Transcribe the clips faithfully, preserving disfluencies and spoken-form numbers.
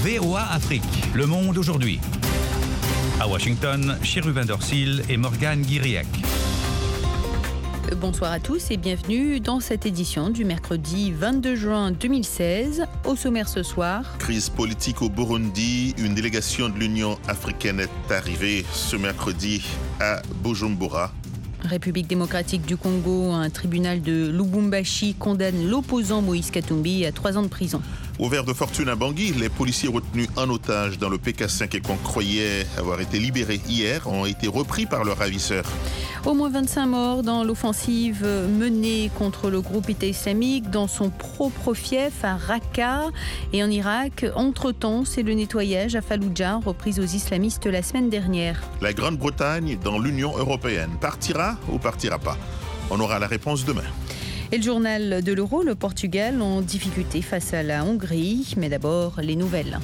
V O A Afrique, Le Monde aujourd'hui. À Washington, Cherubin Dorsil et Morgane Guiriac. Bonsoir à tous et bienvenue dans cette édition du mercredi vingt-deux juin deux mille seize. Au sommaire ce soir. Crise politique au Burundi. Une délégation de l'Union africaine est arrivée ce mercredi à Bujumbura. République démocratique du Congo, un tribunal de Lubumbashi condamne l'opposant Moïse Katumbi à trois ans de prison. Au vert de fortune à Bangui, les policiers retenus en otage dans le P K cinq et qu'on croyait avoir été libérés hier ont été repris par leurs ravisseurs. Au moins vingt-cinq morts dans l'offensive menée contre le groupe État islamique dans son propre fief à Raqqa et en Irak. Entre-temps, c'est le nettoyage à Falloujah, reprise aux islamistes la semaine dernière. La Grande-Bretagne dans l'Union européenne partira ou partira pas? On aura la réponse demain. Et le journal de l'Euro, le Portugal en difficulté face à la Hongrie. Mais d'abord, les nouvelles.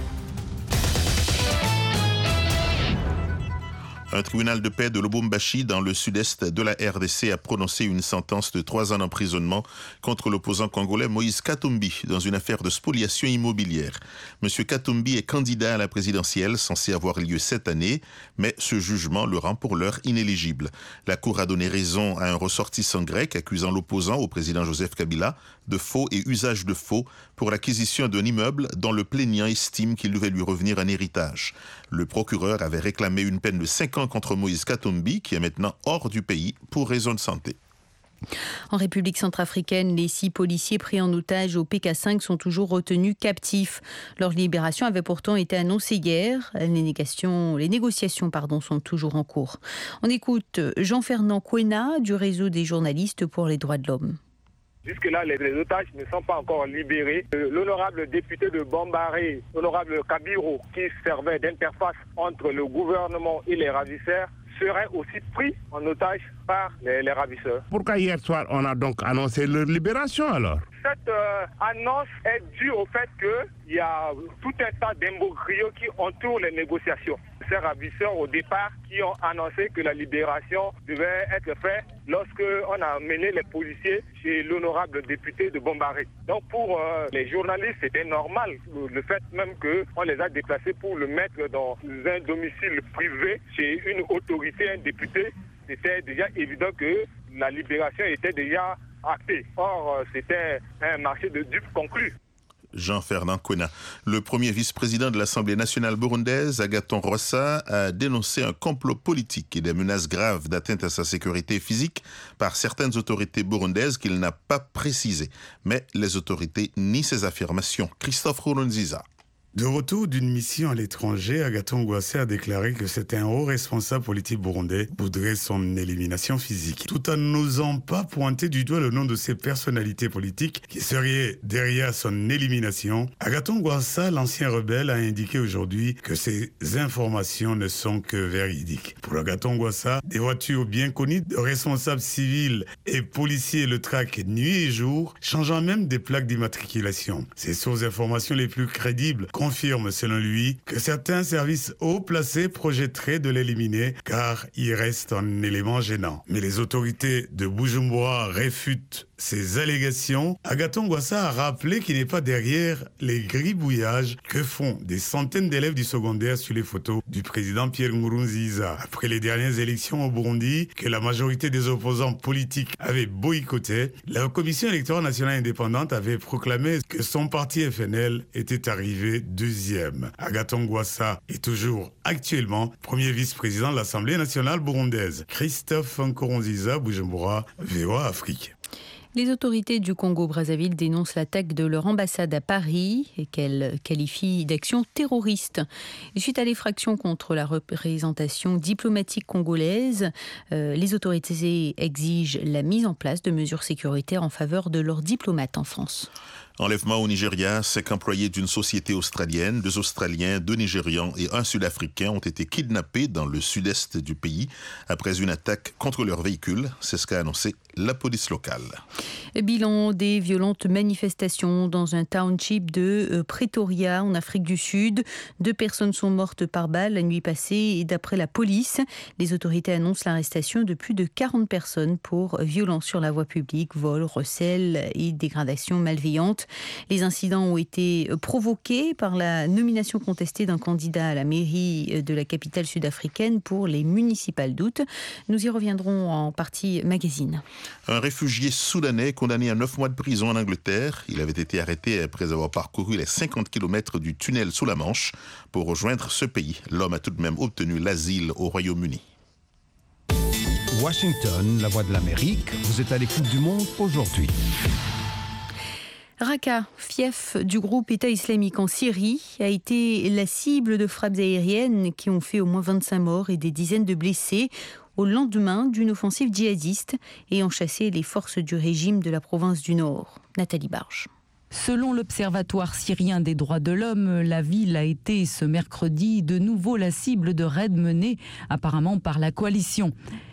Un tribunal de paix de Lubumbashi, dans le sud-est de la R D C, a prononcé une sentence de trois ans d'emprisonnement contre l'opposant congolais Moïse Katumbi dans une affaire de spoliation immobilière. Monsieur Katumbi est candidat à la présidentielle, censé avoir lieu cette année, mais ce jugement le rend pour l'heure inéligible. La Cour a donné raison à un ressortissant grec accusant l'opposant au président Joseph Kabila de faux et usage de faux pour l'acquisition d'un immeuble dont le plaignant estime qu'il devait lui revenir en héritage. Le procureur avait réclamé une peine de cinq ans contre Moïse Katumbi, qui est maintenant hors du pays pour raison de santé. En République centrafricaine, les six policiers pris en otage au P K cinq sont toujours retenus captifs. Leur libération avait pourtant été annoncée hier. Les négociations, les négociations pardon, sont toujours en cours. On écoute Jean-Fernand Kwena du réseau des journalistes pour les droits de l'homme. Jusque-là, les, les otages ne sont pas encore libérés. L'honorable député de Bambaré, l'honorable Kabiro, qui servait d'interface entre le gouvernement et les ravisseurs, serait aussi pris en otage par les, les ravisseurs. Pourquoi hier soir, on a donc annoncé leur libération alors? Cette euh, annonce est due au fait qu'il y a tout un tas d'imbroglios qui entourent les négociations. Ces ravisseurs, au départ, qui ont annoncé que la libération devait être faite lorsqu'on a mené les policiers chez l'honorable député de Bambaré. Donc pour euh, les journalistes, c'était normal, le, le fait même qu'on les a déplacés pour le mettre dans un domicile privé chez une autorité, un député. C'était déjà évident que la libération était déjà actée. Or, c'était un marché de dupes conclu. Jean-Fernand Kwena. Le premier vice-président de l'Assemblée nationale burundaise, Agathon Rwasa, a dénoncé un complot politique et des menaces graves d'atteinte à sa sécurité physique par certaines autorités burundaises qu'il n'a pas précisées. Mais les autorités nient ces affirmations. Christophe Rouronziza. De retour d'une mission à l'étranger, Agathon Rwasa a déclaré que c'est un haut responsable politique burundais voudrait son élimination physique. Tout en n'osant pas pointer du doigt le nom de ces personnalités politiques qui seraient derrière son élimination, Agathon Rwasa, l'ancien rebelle, a indiqué aujourd'hui que ces informations ne sont que véridiques. Pour Agathon Rwasa, des voitures bien connues de responsables civils et policiers le traquent nuit et jour, changeant même des plaques d'immatriculation. Ces sources d'informations les plus crédibles confirme, selon lui, que certains services haut placés projetteraient de l'éliminer car il reste un élément gênant. Mais les autorités de Bujumbura réfutent ces allégations. Agathon Rwasa a rappelé qu'il n'est pas derrière les gribouillages que font des centaines d'élèves du secondaire sur les photos du président Pierre Nkurunziza. Après les dernières élections au Burundi, que la majorité des opposants politiques avaient boycotté, la Commission électorale nationale indépendante avait proclamé que son parti F N L était arrivé deuxième. Agathon Rwasa est toujours actuellement premier vice-président de l'Assemblée nationale burundaise. Christophe Nkurunziza, Bujumbura, V O A Afrique. Les autorités du Congo-Brazzaville dénoncent l'attaque de leur ambassade à Paris et qu'elles qualifient d'action terroriste. Et suite à l'effraction contre la représentation diplomatique congolaise, euh, les autorités exigent la mise en place de mesures sécuritaires en faveur de leurs diplomates en France. Enlèvement au Nigeria, cinq employés d'une société australienne, deux Australiens, deux Nigérians et un Sud-Africain ont été kidnappés dans le sud-est du pays après une attaque contre leur véhicule. C'est ce qu'a annoncé la police locale. Bilan des violentes manifestations dans un township de Pretoria en Afrique du Sud. Deux personnes sont mortes par balle la nuit passée et d'après la police, les autorités annoncent l'arrestation de plus de quarante personnes pour violence sur la voie publique, vol, recel et dégradation malveillante. Les incidents ont été provoqués par la nomination contestée d'un candidat à la mairie de la capitale sud-africaine pour les municipales d'août. Nous y reviendrons en partie magazine. Un réfugié soudanais condamné à neuf mois de prison en Angleterre. Il avait été arrêté après avoir parcouru les cinquante kilomètres du tunnel sous la Manche pour rejoindre ce pays. L'homme a tout de même obtenu l'asile au Royaume-Uni. Washington, la voix de l'Amérique, vous êtes à l'écoute du monde aujourd'hui. Raqqa, fief du groupe État islamique en Syrie, a été la cible de frappes aériennes qui ont fait au moins vingt-cinq morts et des dizaines de blessés au lendemain d'une offensive djihadiste ayant chassé les forces du régime de la province du Nord. Nathalie Barge. Selon l'Observatoire syrien des droits de l'homme, la ville a été ce mercredi de nouveau la cible de raids menés apparemment par la coalition.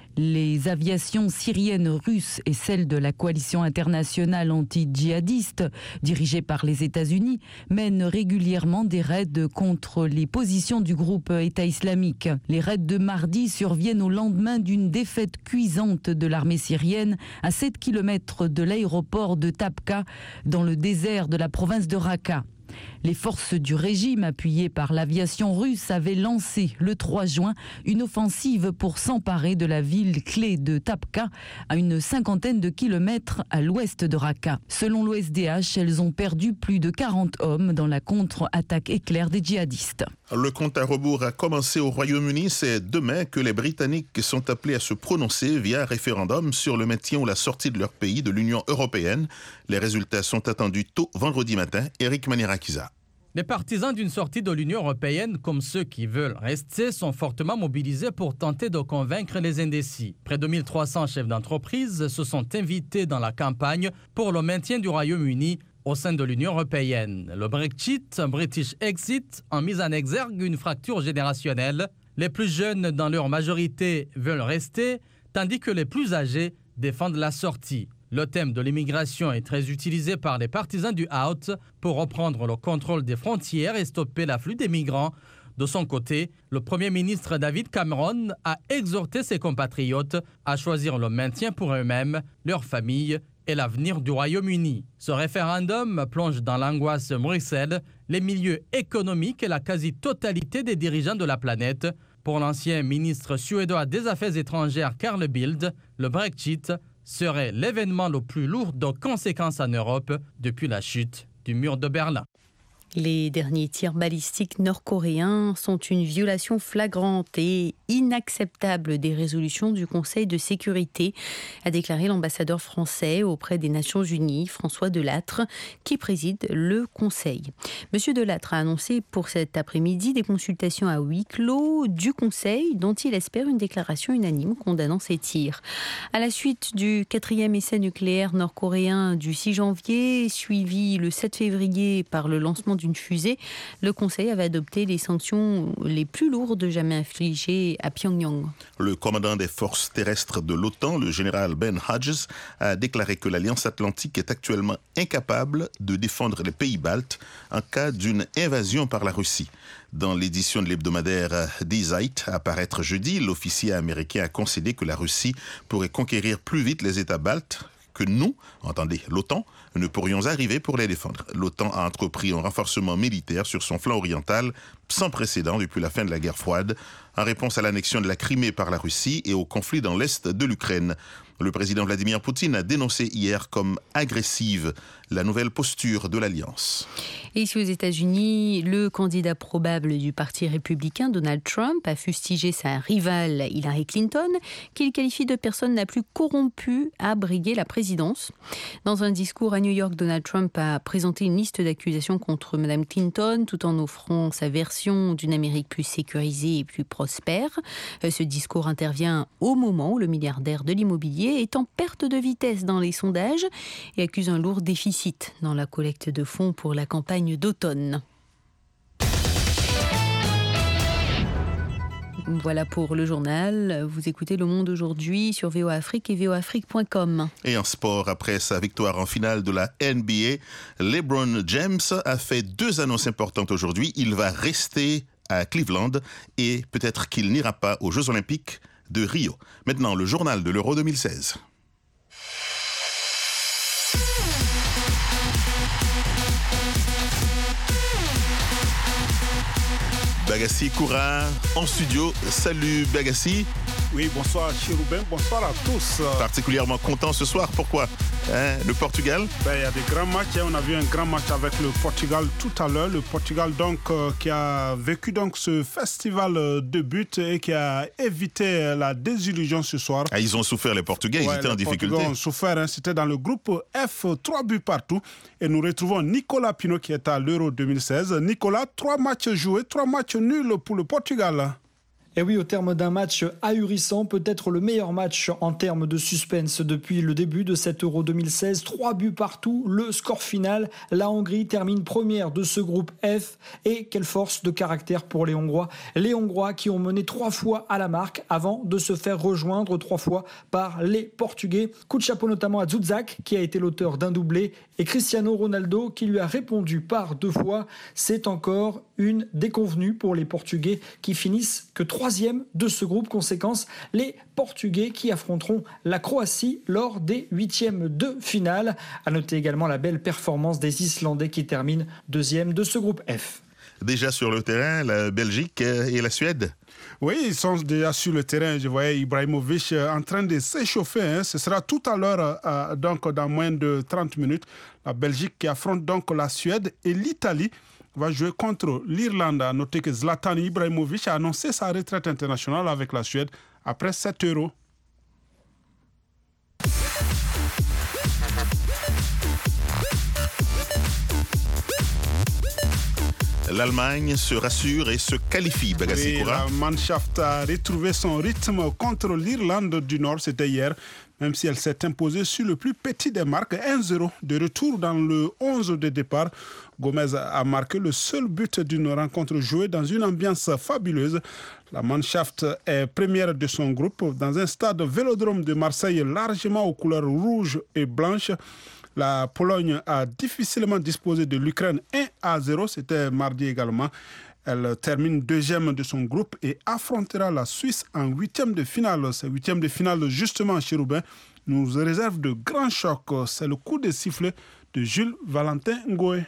Les aviations syriennes, russes et celles de la coalition internationale anti-djihadiste, dirigée par les États-Unis, mènent régulièrement des raids contre les positions du groupe État islamique. Les raids de mardi surviennent au lendemain d'une défaite cuisante de l'armée syrienne à sept kilomètres de l'aéroport de Tabqa, dans le désert de la province de Raqqa. Les forces du régime, appuyées par l'aviation russe, avaient lancé le trois juin une offensive pour s'emparer de la ville clé de Tabqa, à une cinquantaine de kilomètres à l'ouest de Raqqa. Selon l'O S D H, elles ont perdu plus de quarante hommes dans la contre-attaque éclair des djihadistes. Le compte à rebours a commencé au Royaume-Uni. C'est demain que les Britanniques sont appelés à se prononcer via référendum sur le maintien ou la sortie de leur pays de l'Union européenne. Les résultats sont attendus tôt vendredi matin. Éric Manirakiza. Les partisans d'une sortie de l'Union européenne, comme ceux qui veulent rester, sont fortement mobilisés pour tenter de convaincre les indécis. Près de mille trois cents chefs d'entreprise se sont invités dans la campagne pour le maintien du Royaume-Uni au sein de l'Union européenne. Le Brexit, un British Exit, a mis en exergue une fracture générationnelle. Les plus jeunes, dans leur majorité, veulent rester, tandis que les plus âgés défendent la sortie. Le thème de l'immigration est très utilisé par les partisans du Out pour reprendre le contrôle des frontières et stopper l'afflux des migrants. De son côté, le Premier ministre David Cameron a exhorté ses compatriotes à choisir le maintien pour eux-mêmes, leurs familles et l'avenir du Royaume-Uni. Ce référendum plonge dans l'angoisse Bruxelles, les milieux économiques et la quasi-totalité des dirigeants de la planète. Pour l'ancien ministre suédois des Affaires étrangères Carl Bildt, le Brexit serait l'événement le plus lourd de conséquences en Europe depuis la chute du mur de Berlin. Les derniers tirs balistiques nord-coréens sont une violation flagrante et inacceptable des résolutions du Conseil de sécurité, a déclaré l'ambassadeur français auprès des Nations Unies, François Delattre, qui préside le Conseil. Monsieur Delattre a annoncé pour cet après-midi des consultations à huis clos du Conseil, dont il espère une déclaration unanime condamnant ces tirs. À la suite du quatrième essai nucléaire nord-coréen du six janvier, suivi le sept février par le lancement d'une fusée, le Conseil avait adopté les sanctions les plus lourdes jamais infligées à Pyongyang. Le commandant des forces terrestres de l'OTAN, le général Ben Hodges, a déclaré que l'Alliance Atlantique est actuellement incapable de défendre les pays baltes en cas d'une invasion par la Russie. Dans l'édition de l'hebdomadaire Die Zeit à paraître jeudi, l'officier américain a concédé que la Russie pourrait conquérir plus vite les États baltes que nous, entendez, l'OTAN, ne pourrions arriver pour les défendre. L'OTAN a entrepris un renforcement militaire sur son flanc oriental sans précédent depuis la fin de la guerre froide, en réponse à l'annexion de la Crimée par la Russie et au conflit dans l'est de l'Ukraine. Le président Vladimir Poutine a dénoncé hier comme agressive la nouvelle posture de l'Alliance. Et ici aux États-Unis, le candidat probable du Parti républicain, Donald Trump, a fustigé sa rivale Hillary Clinton, qu'il qualifie de personne la plus corrompue à briguer la présidence. Dans un discours à New York, Donald Trump a présenté une liste d'accusations contre Mme Clinton, tout en offrant sa version d'une Amérique plus sécurisée et plus prospère. Ce discours intervient au moment où le milliardaire de l'immobilier est en perte de vitesse dans les sondages et accuse un lourd déficit dans la collecte de fonds pour la campagne d'automne. Voilà pour le journal. Vous écoutez Le Monde aujourd'hui sur V O A Afrique et V O A Afrique point com. Et en sport, après sa victoire en finale de la N B A, LeBron James a fait deux annonces importantes aujourd'hui. Il va rester à Cleveland et peut-être qu'il n'ira pas aux Jeux Olympiques de Rio. Maintenant, le journal de l'Euro deux mille seize. Bagassi Koura en studio. Salut Bagassi. Oui, bonsoir Chirubin, bonsoir à tous. Particulièrement content ce soir, pourquoi hein, le Portugal ben, il y a des grands matchs, hein. On a vu un grand match avec le Portugal tout à l'heure. Le Portugal donc euh, qui a vécu donc ce festival de buts et qui a évité la désillusion ce soir. Ah, ils ont souffert les Portugais, ouais, ils étaient en difficulté. Les Portugais ont souffert, hein. C'était dans le groupe F, trois buts partout. Et nous retrouvons Nicolas Pino qui est à l'Euro deux mille seize. Nicolas, trois matchs joués, trois matchs nuls pour le Portugal. Et oui, au terme d'un match ahurissant, peut-être le meilleur match en termes de suspense depuis le début de cet Euro deux mille seize. Trois buts partout, le score final. La Hongrie termine première de ce groupe F. Et quelle force de caractère pour les Hongrois. Les Hongrois qui ont mené trois fois à la marque avant de se faire rejoindre trois fois par les Portugais. Coup de chapeau notamment à Zuzak qui a été l'auteur d'un doublé et Cristiano Ronaldo qui lui a répondu par deux fois. C'est encore une déconvenue pour les Portugais qui finissent que troisième de ce groupe. Conséquence, les Portugais qui affronteront la Croatie lors des huitièmes de finale. À noter également la belle performance des Islandais qui terminent deuxième de ce groupe F. Déjà sur le terrain, la Belgique et la Suède. Oui, ils sont déjà sur le terrain. Je voyais Ibrahimovic en train de s'échauffer. Hein. Ce sera tout à l'heure, euh, donc dans moins de trente minutes. La Belgique qui affronte donc la Suède et l'Italie va jouer contre l'Irlande. À noter que Zlatan Ibrahimovic a annoncé sa retraite internationale avec la Suède après sept euros. L'Allemagne se rassure et se qualifie, Bagassi Koura. Oui, la Mannschaft a retrouvé son rythme contre l'Irlande du Nord, c'était hier, même si elle s'est imposée sur le plus petit des marques, un zéro. De retour dans le onze de départ, Gomez a marqué le seul but d'une rencontre jouée dans une ambiance fabuleuse. La Mannschaft est première de son groupe dans un stade Vélodrome de Marseille largement aux couleurs rouges et blanches. La Pologne a difficilement disposé de l'Ukraine un à zéro, c'était mardi également. Elle termine deuxième de son groupe et affrontera la Suisse en huitième de finale. Ces huitièmes de finale, justement, Chirubin, nous réserve de grands chocs. C'est le coup de sifflet de Jules Valentin Ngoé.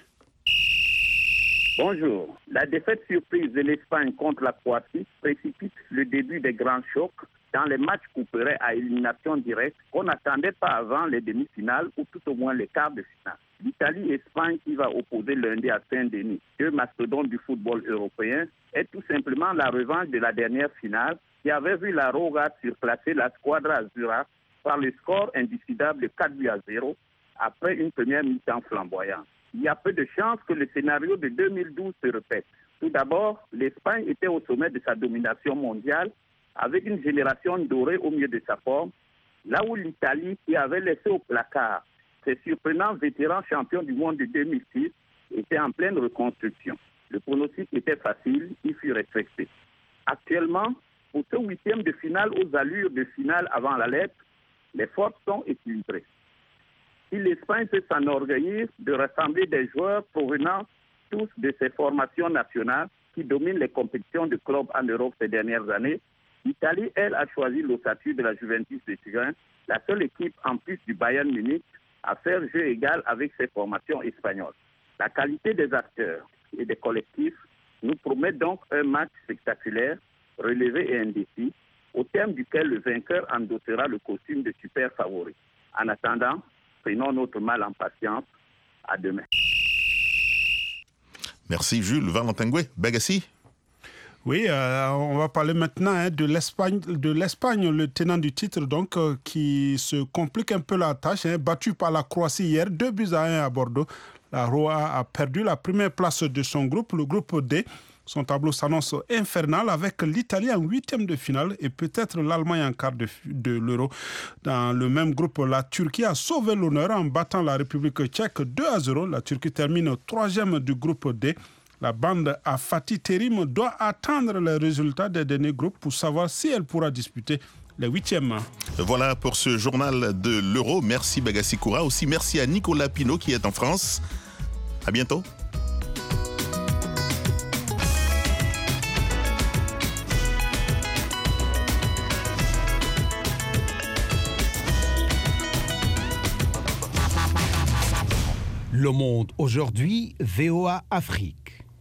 Bonjour. La défaite surprise de l'Espagne contre la Croatie précipite le début des grands chocs dans les matchs couperés à élimination directe qu'on n'attendait pas avant les demi-finales ou tout au moins les quarts de finale. L'Italie-Espagne qui va opposer lundi à Saint-Denis, deux mastodontes du football européen, est tout simplement la revanche de la dernière finale qui avait vu la Roga surclasser la Squadra Azzurra par le score indécidable de quatre buts à zéro après une première mi-temps flamboyante. Il y a peu de chances que le scénario de deux mille douze se répète. Tout d'abord, l'Espagne était au sommet de sa domination mondiale avec une génération dorée au milieu de sa forme, là où l'Italie, qui avait laissé au placard ses surprenants vétérans champions du monde de deux mille six, était en pleine reconstruction. Le pronostic était facile, il fut respecté. Actuellement, pour ce huitième de finale aux allures de finale avant la lettre, les forces sont équilibrées. Si l'Espagne peut s'enorgueillir de rassembler des joueurs provenant tous de ses formations nationales qui dominent les compétitions de clubs en Europe ces dernières années, l'Italie, elle, a choisi l'ossature de la Juventus de Turin, la seule équipe en plus du Bayern Munich à faire jeu égal avec ses formations espagnoles. La qualité des acteurs et des collectifs nous promet donc un match spectaculaire, relevé et indécis, au terme duquel le vainqueur endossera le costume de super favori. En attendant, prenons notre mal en patience. À demain. Merci Jules Valentin Ngoé. Bagassi. Oui, euh, on va parler maintenant hein, de l'Espagne, de l'Espagne, le tenant du titre, donc, euh, qui se complique un peu la tâche, hein, battu par la Croatie hier, deux buts à un à Bordeaux. La Roa a perdu la première place de son groupe, le groupe D. Son tableau s'annonce infernal avec l'Italie en huitième de finale et peut-être l'Allemagne en quart de, de l'Euro. Dans le même groupe, la Turquie a sauvé l'honneur en battant la République tchèque deux à zéro. La Turquie termine troisième du groupe D. La bande à Fatih Terim doit attendre les résultats des derniers groupes pour savoir si elle pourra disputer les huitièmes. Voilà pour ce journal de l'Euro. Merci Bagassi Koura. Aussi merci à Nicolas Pinault qui est en France. À bientôt. Le Monde aujourd'hui, V O A Afrique.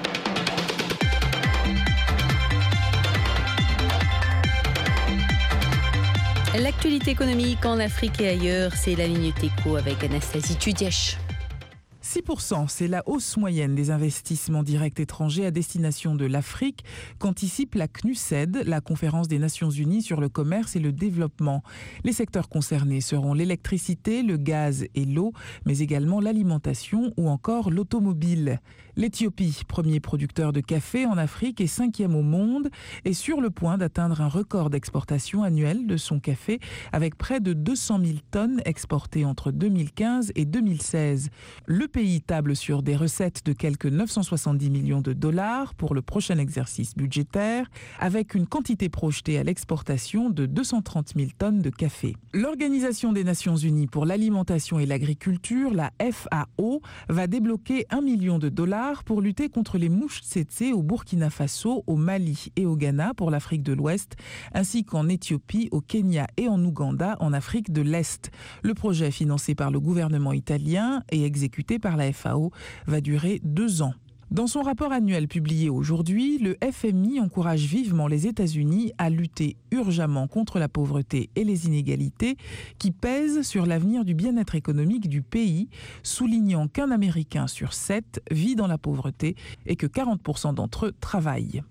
L'actualité économique en Afrique et ailleurs, c'est la Ligne Éco avec Anastasie Tudièche. six pour cent, c'est la hausse moyenne des investissements directs étrangers à destination de l'Afrique qu'anticipe la C N U S E D, la Conférence des Nations Unies sur le commerce et le développement. Les secteurs concernés seront l'électricité, le gaz et l'eau, mais également l'alimentation ou encore l'automobile. L'Éthiopie, premier producteur de café en Afrique et cinquième au monde, est sur le point d'atteindre un record d'exportation annuelle de son café avec près de deux cent mille tonnes exportées entre deux mille quinze et deux mille seize. Le pays table sur des recettes de quelque neuf cent soixante-dix millions de dollars pour le prochain exercice budgétaire, avec une quantité projetée à l'exportation de deux cent trente mille tonnes de café. L'Organisation des Nations Unies pour l'alimentation et l'agriculture, la F A O, va débloquer un million de dollars pour lutter contre les mouches tsetse au Burkina Faso, au Mali et au Ghana pour l'Afrique de l'Ouest, ainsi qu'en Éthiopie, au Kenya et en Ouganda en Afrique de l'Est. Le projet financé par le gouvernement italien et exécuté par la F A O va durer deux ans. Dans son rapport annuel publié aujourd'hui, le F M I encourage vivement les États-Unis à lutter urgemment contre la pauvreté et les inégalités qui pèsent sur l'avenir du bien-être économique du pays, soulignant qu'un Américain sur sept vit dans la pauvreté et que quarante pour cent d'entre eux travaillent.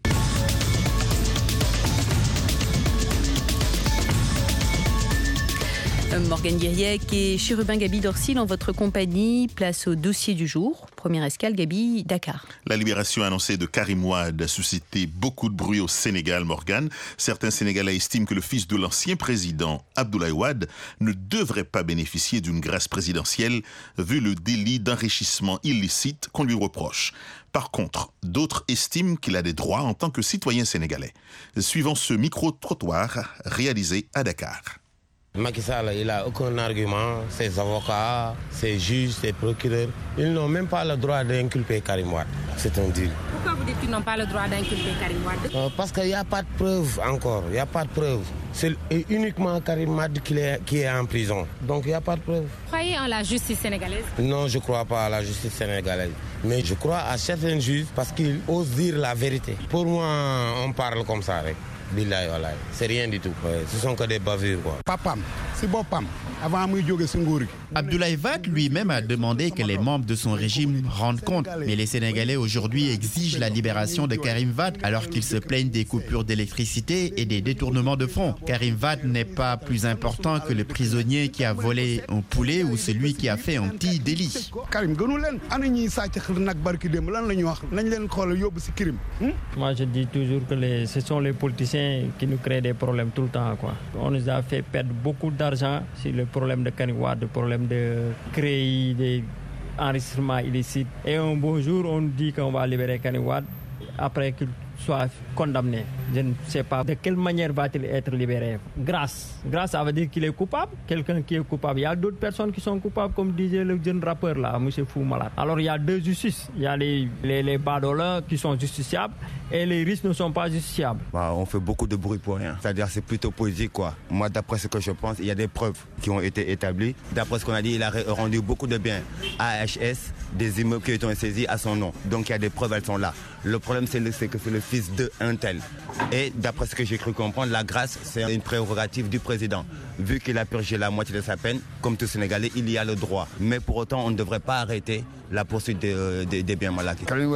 Morgane Guiriec et Chérubin Gabi Dorsil en votre compagnie. Place au dossier du jour. Première escale, Gabi, Dakar. La libération annoncée de Karim Wade a suscité beaucoup de bruit au Sénégal, Morgane. Certains Sénégalais estiment que le fils de l'ancien président, Abdoulaye Wade, ne devrait pas bénéficier d'une grâce présidentielle vu le délit d'enrichissement illicite qu'on lui reproche. Par contre, d'autres estiment qu'il a des droits en tant que citoyen sénégalais. Suivons ce micro-trottoir réalisé à Dakar. Macky Sall, il n'a aucun argument. Ses avocats, ses juges, ses procureurs, ils n'ont même pas le droit d'inculper Karim Wade. C'est un deal. Pourquoi vous dites qu'ils n'ont pas le droit d'inculper Karim Wade euh, Parce qu'il n'y a pas de preuve encore. Il n'y a pas de preuve. C'est uniquement Karim Wade qui est, qui est en prison. Donc il n'y a pas de preuve. Vous croyez en la justice sénégalaise? Non, je ne crois pas à la justice sénégalaise. Mais je crois à certains juges parce qu'ils osent dire la vérité. Pour moi, on parle comme ça avec. Billahi wallahi, c'est rien du tout. Ouais, ce sont que des bavures quoi. Papam, c'est Bopam. Avant muy jóge ci nguur gi. Abdoulaye Wade lui-même a demandé que les membres de son régime rendent compte. Mais les Sénégalais aujourd'hui exigent la libération de Karim Wade alors qu'ils se plaignent des coupures d'électricité et des détournements de fonds. Karim Wade n'est pas plus important que le prisonnier qui a volé un poulet ou celui qui a fait un petit délit. Karim gënu leen ana ñi sàcc xër nag barki dem lan la ñu wax nañ leen xool yóbbu ci crime. Moi je dis toujours que les, ce sont les politiciens qui nous créent des problèmes tout le temps quoi. On nous a fait perdre beaucoup d'argent sur le problème de Karim Wade, le problème de créer des enregistrements illicites. Et un beau jour, on dit qu'on va libérer Karim Wade après qu'il soit condamné. Je ne sais pas de quelle manière va-t-il être libéré. Grâce. Grâce, ça veut dire qu'il est coupable. Quelqu'un qui est coupable. Il y a d'autres personnes qui sont coupables, comme disait le jeune rappeur là, M. Fou Malade. Alors il y a deux justices. Il y a les, les, les badolins qui sont justiciables et les riches ne sont pas justiciables. Bah, on fait beaucoup de bruit pour rien. C'est-à-dire c'est plutôt politique quoi. Moi, d'après ce que je pense, il y a des preuves qui ont été établies. D'après ce qu'on a dit, il a rendu beaucoup de biens à H S, des immeubles qui ont été saisis à son nom. Donc il y a des preuves, elles sont là. Le problème, c'est que c'est le fils d'un tel. Et d'après ce que j'ai cru comprendre, la grâce, c'est une prérogative du président. Vu qu'il a purgé la moitié de sa peine, comme tout Sénégalais, il y a le droit. Mais pour autant, on ne devrait pas arrêter la poursuite des, des, des biens mal acquis. Karim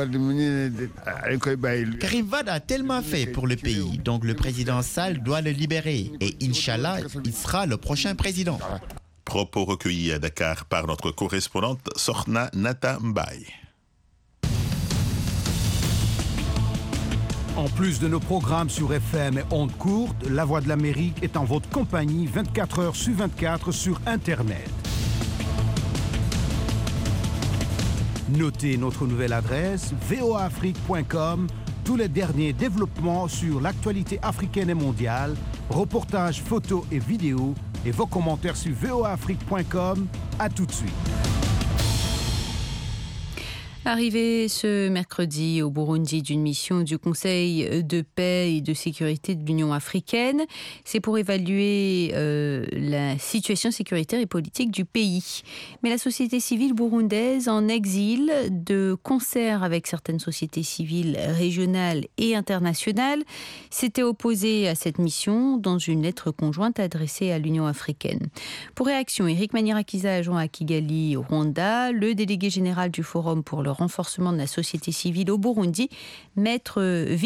Wade a tellement fait pour le pays, donc le président Sall doit le libérer. Et Inch'Allah, il sera le prochain président. Propos recueillis à Dakar par notre correspondante Sorna Nata Mbaye. En plus de nos programmes sur F M et ondes courtes, La Voix de l'Amérique est en votre compagnie vingt-quatre heures sur vingt-quatre sur Internet. Notez notre nouvelle adresse v o a afrique point com. Tous les derniers développements sur l'actualité africaine et mondiale, reportages, photos et vidéos, et vos commentaires sur v o a afrique point com. À tout de suite. Arrivé ce mercredi au Burundi d'une mission du Conseil de paix et de sécurité de l'Union africaine, c'est pour évaluer euh, la situation sécuritaire et politique du pays. Mais la société civile burundaise en exil, de concert avec certaines sociétés civiles régionales et internationales, s'était opposée à cette mission dans une lettre conjointe adressée à l'Union africaine. Pour réaction, Eric Manirakiza, adjoint à Kigali, au Rwanda, le délégué général du Forum pour le renforcement de la société civile au Burundi, Maître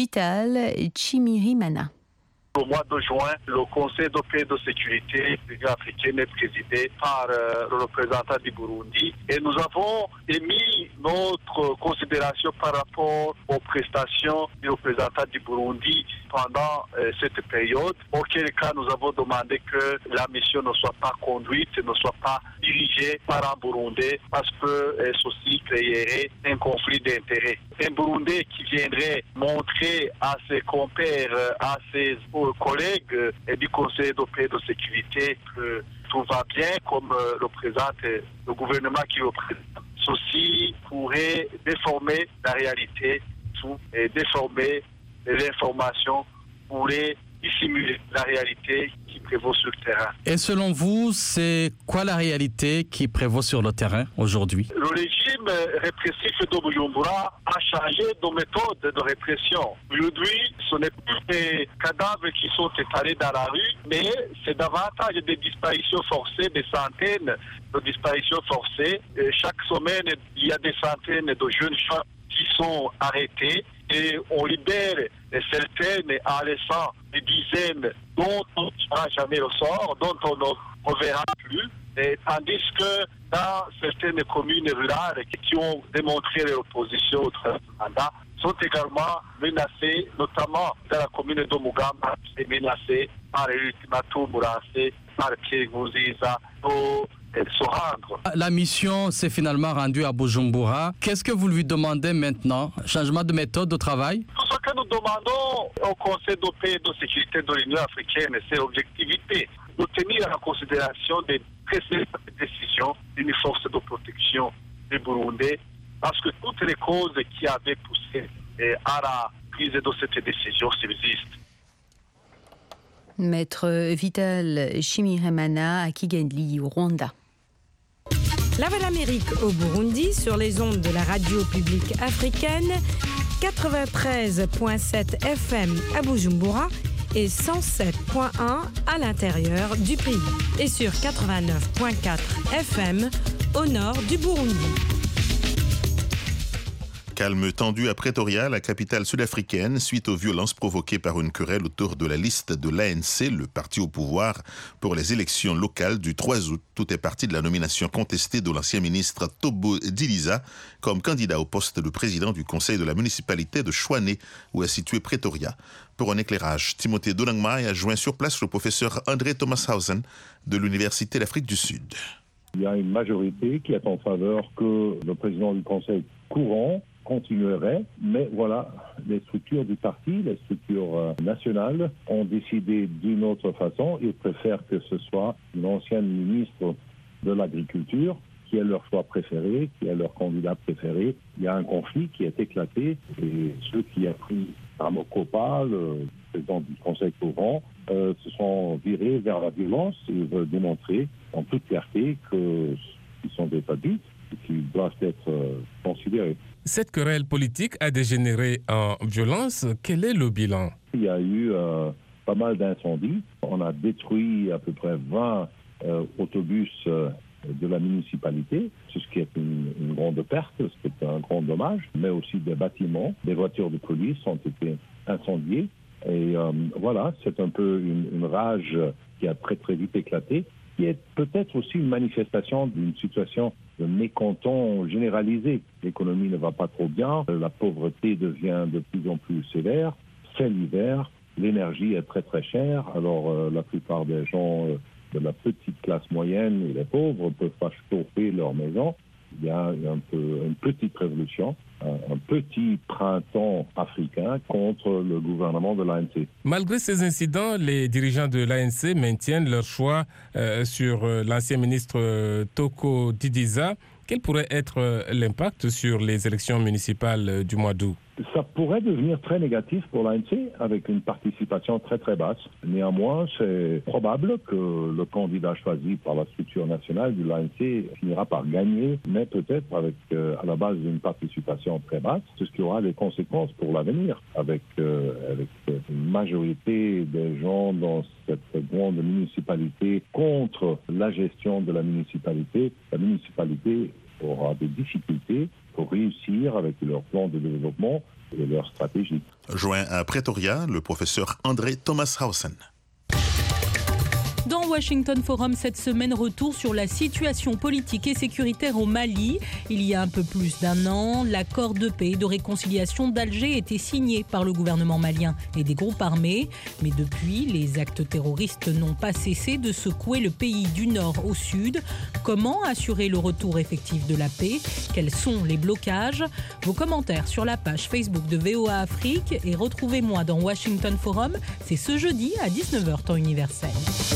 Vital Chimirimana. Au mois de juin, le Conseil de paix et de sécurité de l'Union africaine est présidé par euh, le représentant du Burundi et nous avons émis notre considération par rapport aux prestations du représentant du Burundi pendant euh, cette période, auquel cas nous avons demandé que la mission ne soit pas conduite, ne soit pas dirigée par un Burundais parce que euh, ceci créerait un conflit d'intérêts. Un Burundais qui viendrait montrer à ses compères, à ses collègues du Conseil de paix et de sécurité que tout va bien, comme le présente le gouvernement qui le présente. Ceci pourrait déformer la réalité, tout, et déformer l'information, pourrait dissimuler la réalité qui prévaut sur le terrain. Et selon vous, c'est quoi la réalité qui prévaut sur le terrain aujourd'hui? Le régime répressif de Bujumbura a changé de méthode de répression. Aujourd'hui, ce n'est plus des cadavres qui sont étalés dans la rue, mais c'est davantage des disparitions forcées, des centaines de disparitions forcées. Et chaque semaine, il y a des centaines de jeunes gens qui sont arrêtés et on libère certaines en laissant des dizaines dont on ne saura jamais le sort, dont on ne reverra plus. Et tandis que dans certaines communes rurales qui ont démontré leur opposition au travers du mandat, sont également menacées, notamment dans la commune de Mugamba, qui est menacée par l'ultimatum lancé par Pierre Nkurunziza pour se rendre. La mission s'est finalement rendue à Bujumbura. Qu'est-ce que vous lui demandez maintenant? Changement de méthode de travail? Tout ce que nous demandons au Conseil de paix et de sécurité de l'Union africaine, c'est l'objectivité, de tenir en considération des précédentes décisions d'une force de protection du Burundi, parce que toutes les causes qui avaient poussé à la prise de cette décision subsistent. Maître Vital Chimirimana à Kigali, au Rwanda. La Voix de l'Amérique au Burundi sur les ondes de la radio publique africaine, quatre-vingt-treize virgule sept F M à Bujumbura et cent sept virgule un à l'intérieur du pays et sur quatre-vingt-neuf virgule quatre F M au nord du Burundi. Calme tendu à Pretoria, la capitale sud-africaine, suite aux violences provoquées par une querelle autour de la liste de l'A N C, le parti au pouvoir, pour les élections locales du trois août. Tout est parti de la nomination contestée de l'ancien ministre Tobo Diliza comme candidat au poste de président du conseil de la municipalité de Chouané, où est situé Pretoria. Pour un éclairage, Timothée Donangma a joint sur place le professeur André Thomashausen de l'Université d'Afrique du Sud. Il y a une majorité qui est en faveur que le président du conseil courant continuerait, mais voilà, les structures du parti, les structures euh, nationales ont décidé d'une autre façon. Ils préfèrent que ce soit une ancienne ministre de l'Agriculture qui est leur choix préféré, qui est leur candidat préféré. Il y a un conflit qui est éclaté et ceux qui ont pris Ramokopa, le président du conseil courant, euh, se sont virés vers la violence. Ils veulent démontrer en toute clarté qu'ils sont des adultes et qu'ils doivent être euh, considérés. Cette querelle politique a dégénéré en violence. Quel est le bilan? Il y a eu euh, pas mal d'incendies. On a détruit à peu près vingt euh, autobus euh, de la municipalité, ce qui est une, une grande perte, ce qui est un grand dommage, mais aussi des bâtiments. Des voitures de police ont été incendiées. Et euh, voilà, c'est un peu une, une rage qui a très très vite éclaté, qui est peut-être aussi une manifestation d'une situation de mécontent généralisé. L'économie ne va pas trop bien, la pauvreté devient de plus en plus sévère, c'est l'hiver, l'énergie est très très chère, alors euh, la plupart des gens euh, de la petite classe moyenne et les pauvres ne peuvent pas chauffer leur maison. il y a un peu, une petite révolution, un, un petit printemps africain contre le gouvernement de l'A N C. Malgré ces incidents, les dirigeants de l'A N C maintiennent leur choix euh, sur euh, l'ancien ministre euh, Toko Didiza. Quel pourrait être euh, l'impact sur les élections municipales euh, du mois d'août? Ça pourrait devenir très négatif pour l'A N C avec une participation très très basse. Néanmoins, c'est probable que le candidat choisi par la structure nationale de l'A N C finira par gagner, mais peut-être avec euh, à la base d'une participation très basse, ce qui aura des conséquences pour l'avenir, avec, euh, avec une majorité des gens dans cette grande municipalité contre la gestion de la municipalité. La municipalité aura des difficultés pour réussir avec leur plan de développement et leur stratégie. Joint à Pretoria, le professeur André Thomas-Hausen. Dans Washington Forum cette semaine, retour sur la situation politique et sécuritaire au Mali. Il y a un peu plus d'un an, l'accord de paix et de réconciliation d'Alger était signé par le gouvernement malien et des groupes armés. Mais depuis, les actes terroristes n'ont pas cessé de secouer le pays du nord au sud. Comment assurer le retour effectif de la paix? Quels sont les blocages? Vos commentaires sur la page Facebook de V O A Afrique et retrouvez-moi dans Washington Forum. C'est ce jeudi à dix-neuf heures temps universel.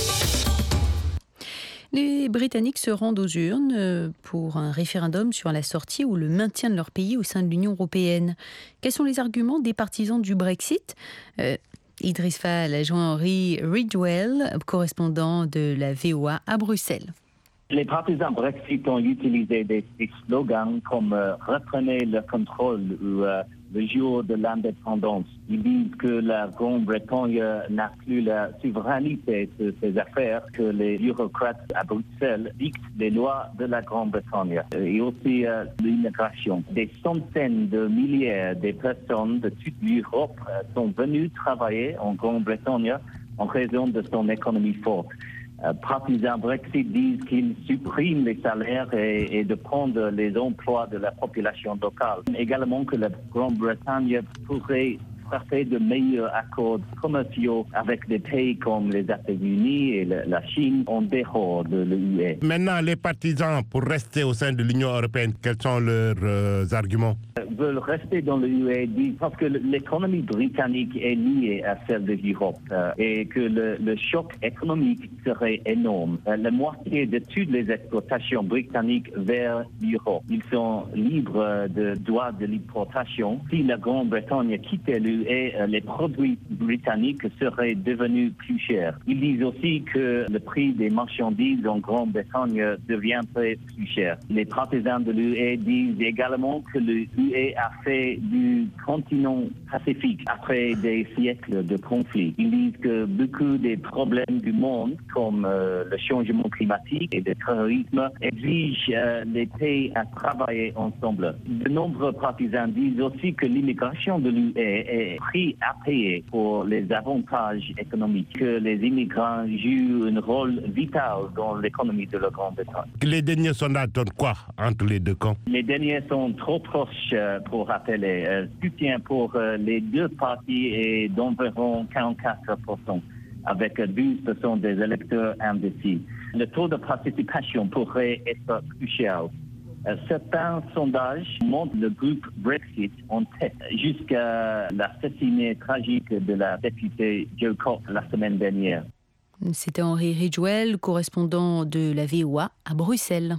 Les Britanniques se rendent aux urnes pour un référendum sur la sortie ou le maintien de leur pays au sein de l'Union européenne. Quels sont les arguments des partisans du Brexit ? euh, Idriss Fall a joint Henry Ridgwell, correspondant de la V O A à Bruxelles. Les partisans Brexit ont utilisé des, des slogans comme euh, « Reprenez le contrôle » ou euh, « Le jour de l'indépendance ». Ils disent que la Grande-Bretagne n'a plus la souveraineté sur ses affaires, que les bureaucrates à Bruxelles dictent les lois de la Grande-Bretagne. Et aussi euh, l'immigration. Des centaines de milliers de personnes de toute l'Europe euh, sont venues travailler en Grande-Bretagne en raison de son économie forte. Euh, partisans Brexit disent qu'ils suppriment les salaires et, et de prendre les emplois de la population locale. Également que la Grande-Bretagne pourrait frapper de meilleurs accords commerciaux avec des pays comme les États-Unis et la Chine en dehors de l'U E. Maintenant, les partisans, pour rester au sein de l'Union européenne, quels sont leurs euh, arguments? Ils veulent rester dans l'U E parce que l'économie britannique est liée à celle de l'Europe euh, et que le, le choc économique serait énorme. Euh, la moitié de toutes les exportations britanniques vers l'Europe, ils sont libres de droits de l'importation. Si la Grande-Bretagne quittait l'U E, les produits britanniques seraient devenus plus chers. Ils disent aussi que le prix des marchandises en Grande-Bretagne deviendrait plus cher. Les partisans de l'U E disent également que l'U E a fait du continent pacifique après des siècles de conflits. Ils disent que beaucoup des problèmes du monde, comme euh, le changement climatique et le terrorisme, exigent euh, les pays à travailler ensemble. De nombreux partisans disent aussi que l'immigration de l'U E est prix à payer pour les avantages économiques, que les immigrants jouent un rôle vital dans l'économie de la Grande-Bretagne. Les derniers sondages donnent quoi entre les deux camps? Les derniers sont trop proches euh, pour rappeler. Euh, soutien pour euh, les deux partis est d'environ quarante-quatre pour cent, avec douze pour cent des électeurs indécis. Le taux de participation pourrait être plus cher. Certains sondages montrent le groupe Brexit en tête jusqu'à l'assassinat tragique de la députée Jo Cox la semaine dernière. C'était Henry Ridgwell, correspondant de la V O A à Bruxelles.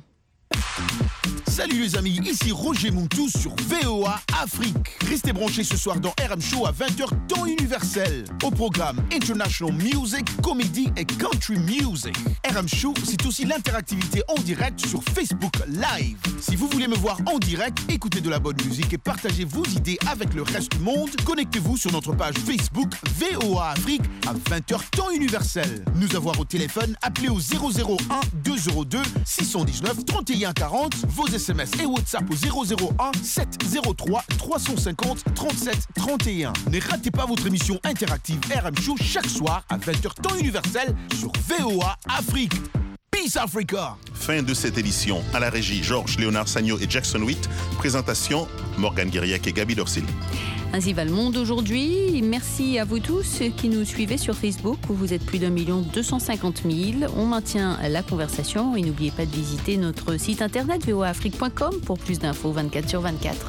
Salut les amis, ici Roger Montou sur V O A Afrique. Restez branchés ce soir dans R M Show à vingt heures temps universel. Au programme International Music, Comedy et Country Music. R M Show, c'est aussi l'interactivité en direct sur Facebook Live. Si vous voulez me voir en direct, écoutez de la bonne musique et partagez vos idées avec le reste du monde, connectez-vous sur notre page Facebook V O A Afrique à vingt heures temps universel. Nous avoir au téléphone, appelez au zéro zéro un deux zéro deux six un neuf trente et un quarante, vos S M S et WhatsApp au zéro zéro un sept zéro trois trois cent cinquante trente-sept trente et un. Ne ratez pas votre émission interactive R M Show chaque soir à vingt heures temps universel sur V O A Afrique. Peace Africa. Fin de cette édition. À la régie, Georges Léonard Sagno et Jackson Witt. Présentation, Morgane Guiriac et Gabi Dorsil. Ainsi va le monde aujourd'hui. Merci à vous tous qui nous suivez sur Facebook, où vous êtes plus d'un million deux cent cinquante mille. On maintient la conversation et n'oubliez pas de visiter notre site internet v o a afrique point com pour plus d'infos vingt-quatre sur vingt-quatre.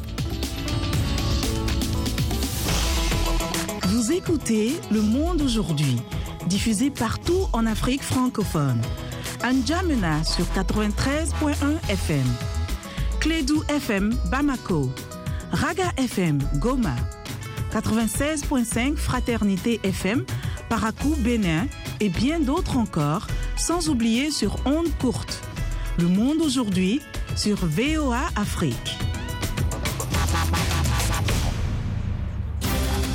Vous écoutez Le Monde aujourd'hui, diffusé partout en Afrique francophone. N'Djamena sur quatre-vingt-treize point un F M, Clédou F M Bamako, Raga F M Goma, quatre-vingt-seize point cinq Fraternité F M Parakou Bénin et bien d'autres encore, sans oublier sur ondes courtes. Le Monde aujourd'hui sur V O A Afrique.